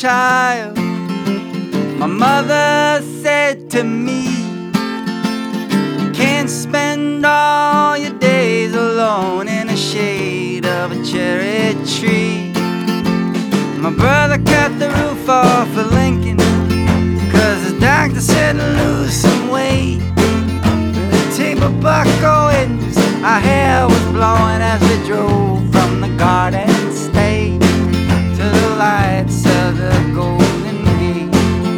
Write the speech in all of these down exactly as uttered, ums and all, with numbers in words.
child, my mother said to me, you can't spend all your days alone in the shade of a cherry tree. My brother cut the roof off of Lincoln, cause the doctor said lose some weight. The table buckled and our hair was blowing as we drove from the Garden State to the lights of the Golden Gate.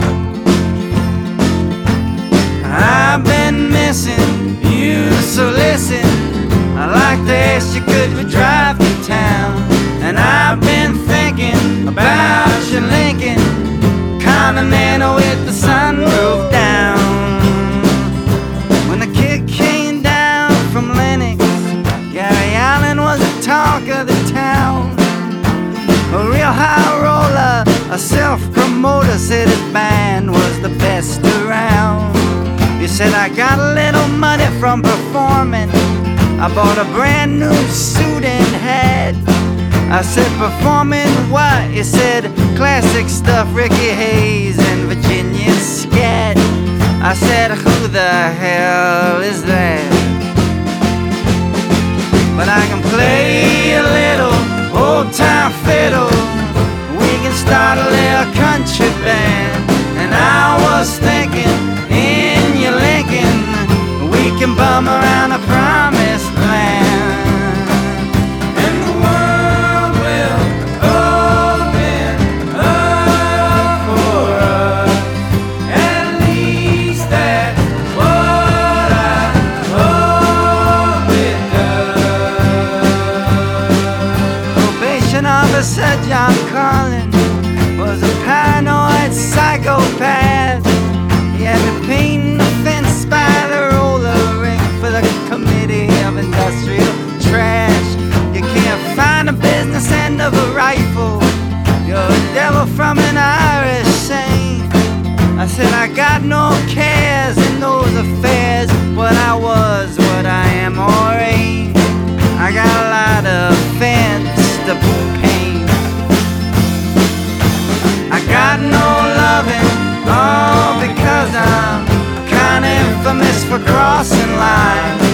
I've been missing you, so listen, I'd like to ask you, could we drive to town? And I've been thinking about your Lincoln Continental with the sunroof down. When the kid came down from Lenox, Gary Allen was the talk of the town. A real high roller, a self-promoter, said his band was the best around. He said, I got a little money from performing, I bought a brand new suit and hat. I said, performing what? He said, classic stuff, Ricky Hayes and Virginia Scat. I said, who the hell is that? But I can play a little old-time fiddle, we can start a little country band. And I was thinking, in your Lincoln, we can bum around the promised land. Said John Carlin was a paranoid psychopath. He had me painting the fence by the roller ring for the Committee of Industrial Trash. You can't find a business end of a rifle, you're a devil from an Irish saint. I said, I got no cares in those affairs, what I was, what I am or ain't. I got a lot of fence to paint. I got no loving, all because I'm kinda infamous for crossing lines.